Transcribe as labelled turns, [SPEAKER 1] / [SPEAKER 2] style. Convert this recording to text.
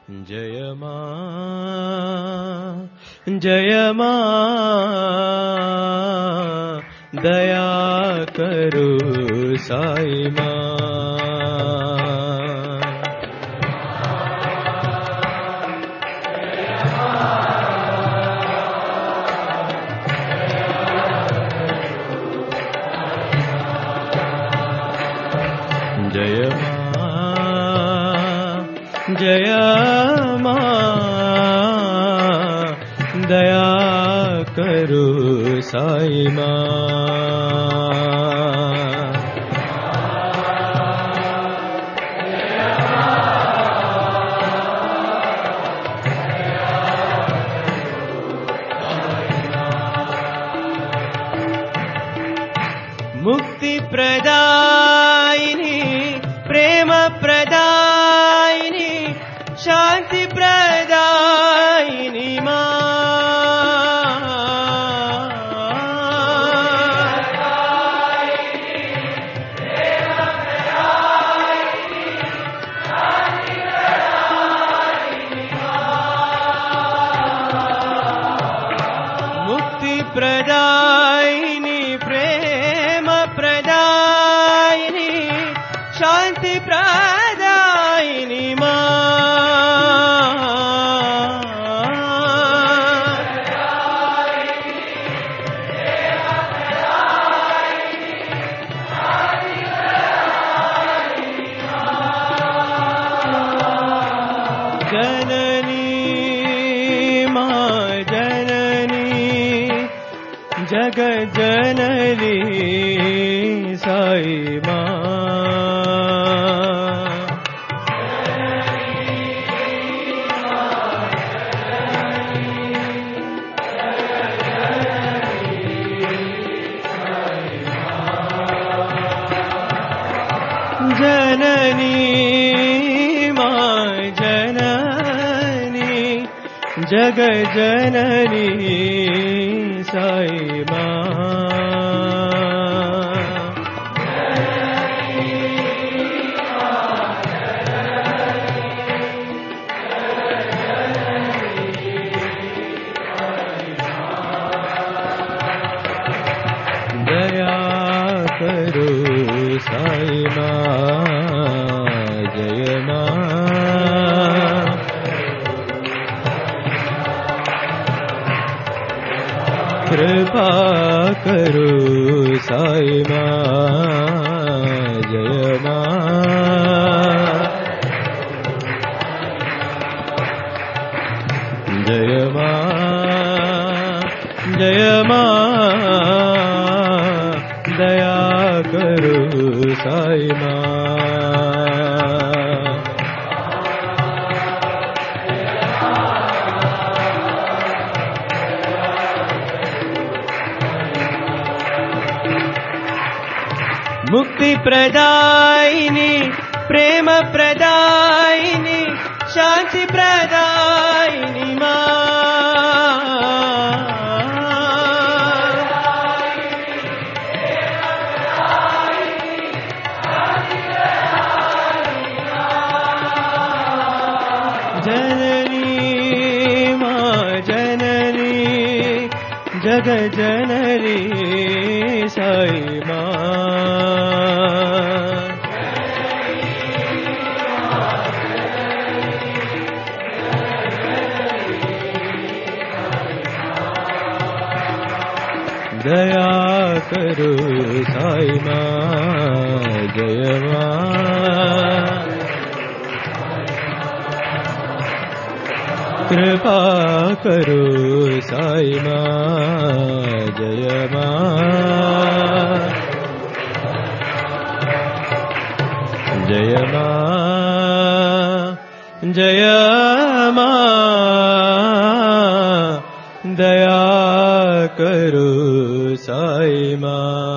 [SPEAKER 1] जय मां दया करो साई मां जय मां दया करो साई मां मुक्ति प्रदायिनी प्रेम प्रदायिनी शांति प्रदायिनी मां मुक्ति प्रदायिनी प्रेम प्रदायिनी शांति प्रदायिनी मां जननी मां जननी जग जननी साई मां जननी मां जननी जग जननी साई मां दया करो साई मां जय मां कृपा करो साई मां जय मां जय मां दया करो साई मां मुक्ति प्रदायिनी प्रेम प्रदायिनी शांति प्रदायिनी मां जननी मां जननी जग जननी साई मां दया करो साई मां जय मां कृपा करो साई मां जय मां जय मां जय मां दया करो साई मां